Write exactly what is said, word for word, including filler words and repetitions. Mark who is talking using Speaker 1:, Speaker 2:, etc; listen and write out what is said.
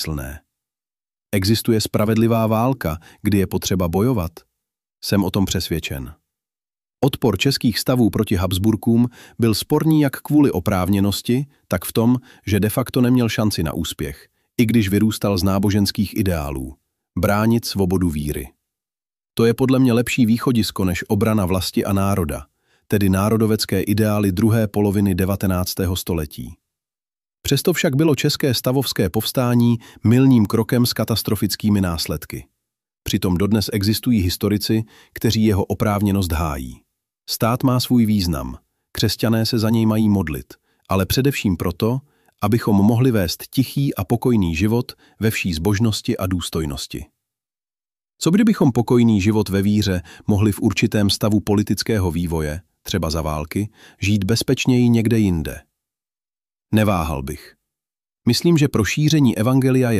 Speaker 1: nesmyslné. Existuje spravedlivá válka, kdy je potřeba bojovat? Jsem o tom přesvědčen. Odpor českých stavů proti Habsburkům byl sporný jak kvůli oprávněnosti, tak v tom, že de facto neměl šanci na úspěch, i když vyrůstal z náboženských ideálů. Bránit svobodu víry. To je podle mě lepší východisko než obrana vlasti a národa, tedy národovecké ideály druhé poloviny devatenáctého století. Přesto však bylo české stavovské povstání milným krokem s katastrofickými následky. Přitom dodnes existují historici, kteří jeho oprávněnost hájí. Stát má svůj význam, křesťané se za něj mají modlit, ale především proto, abychom mohli vést tichý a pokojný život ve vší zbožnosti a důstojnosti. Co kdybychom pokojný život ve víře mohli v určitém stavu politického vývoje, třeba za války, žít bezpečněji někde jinde? Neváhal bych. Myslím, že pro šíření evangelia je